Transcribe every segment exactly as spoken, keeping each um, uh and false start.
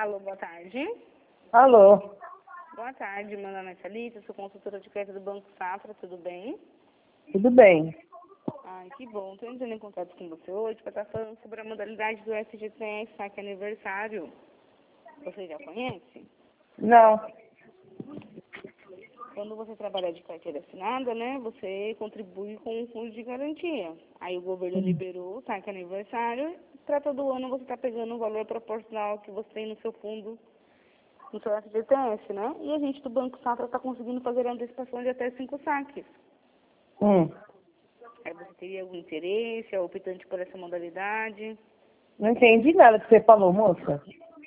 Alô, boa tarde. Alô, Boa tarde, meu nome é Thalita, sou consultora de crédito do Banco Safra, tudo bem? tudo bem? Ai, que bom. Estou entrando em contato com você hoje para estar falando sobre a modalidade do F G T S, saque aniversário. Você já conhece? Não. Quando você trabalha de carteira assinada, né, você contribui com o fundo de garantia. Aí o governo liberou o saque aniversário, para todo ano você está pegando o valor proporcional que você tem no seu fundo, no seu F G T S, né? E a gente do Banco Safra está conseguindo fazer a antecipação de até cinco saques. Hum, Aí você teria algum interesse, é optante por essa modalidade? não entendi nada que você falou, moça.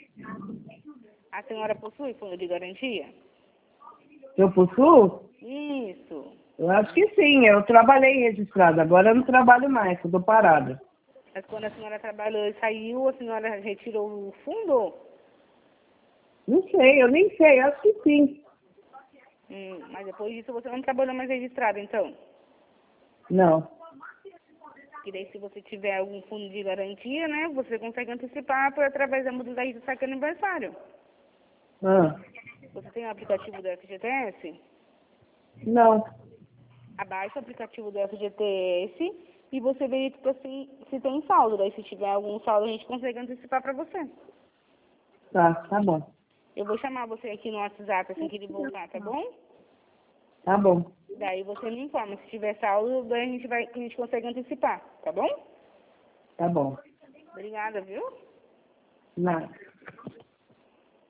A senhora possui fundo de garantia? Eu possuo? Isso. Eu acho que sim, eu trabalhei registrado, agora eu não trabalho mais, eu tô parada. Mas quando a senhora trabalhou e saiu, a senhora retirou o fundo? Não sei, eu nem sei, acho que sim. Hum, mas depois disso você não trabalhou mais registrado, então? Não. Que daí se você tiver algum fundo de garantia, né, você consegue antecipar por através da modalidade do saque aniversário. Ah, Você tem o aplicativo do F G T S? não. Abaixa o aplicativo do F G T S e você verifica se, se tem saldo. Daí se tiver algum saldo a gente consegue antecipar para você. Tá, tá bom. Eu vou chamar você aqui no WhatsApp assim que ele voltar, tá bom? Tá bom. Daí você me informa. Se tiver saldo, daí a gente, vai, a gente consegue antecipar, tá bom? Tá bom. Obrigada, viu? Nada.